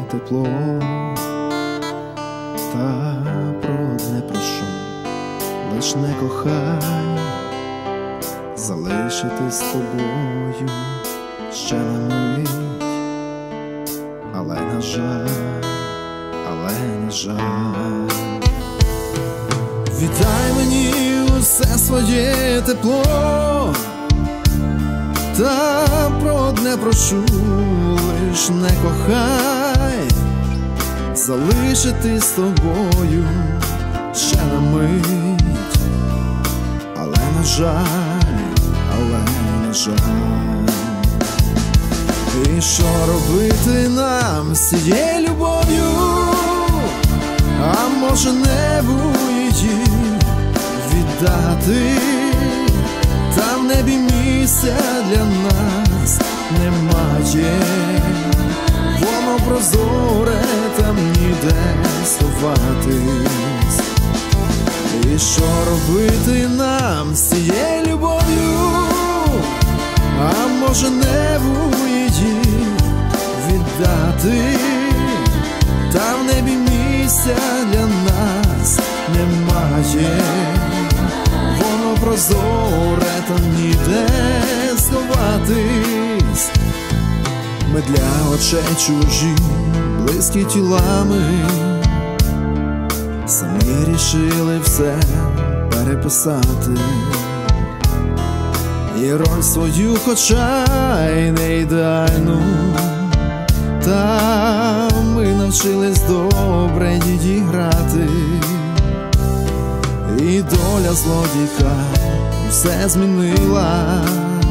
тепло, та про одне прошу, лиш не кохай, залишити з тобою ще на мить, але на жаль, віддай мені усе своє тепло, та про одне прошу, лиш не кохай, залишити з тобою ще на мить, але на жаль, І що робити нам з цією любов'ю? А може небу її віддати? Там в небі місця для нас немає, воно прозоре, там ніде сховатись. І що робити нам з цією любов'ю? А може небу її віддати? Там в небі місця для нас немає, воно прозоре, там ніде сховатись. Ми для очей чужі, близькі тілами, самі рішили все переписати. І роль свою, хоча й не ідеальну, та ми навчились добре її грати. І доля злодійка все змінила,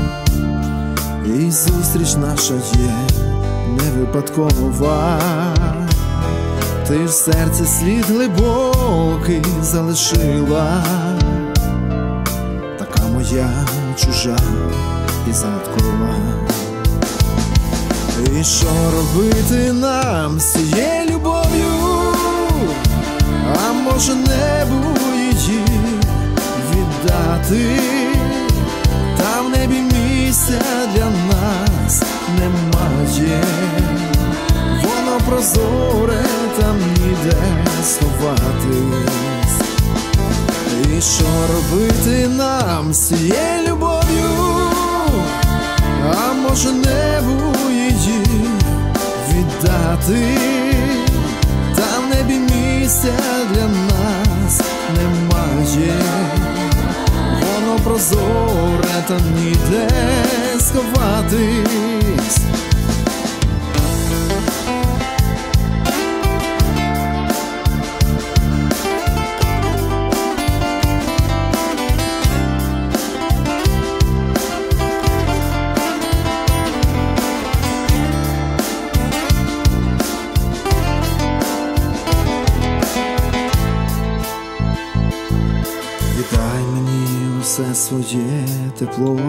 і зустріч наша є не випадкова. Ти в серці слід глибокий залишила, така моя чужа і загадкова. І що робити нам з цією любов'ю? А може небу її віддати? Там в небі місця для нас немає, воно прозоре, там ніде сховатись. І що робити нам з цією любов'ю? А може небу її віддати? Там в небі місця для нас немає, воно прозоре, там ніде сховатись. Віддай мені усе своє тепло,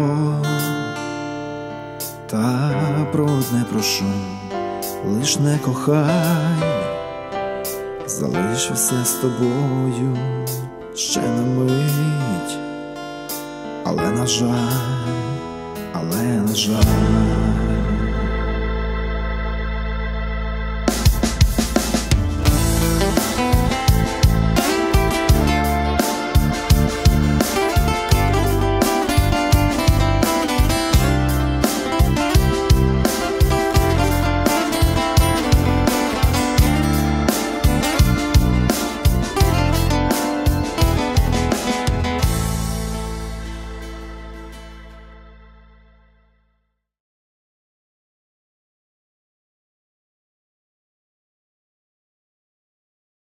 та про одне прошу, лиш не кохай, залиш все з тобою ще на мить, але на жаль,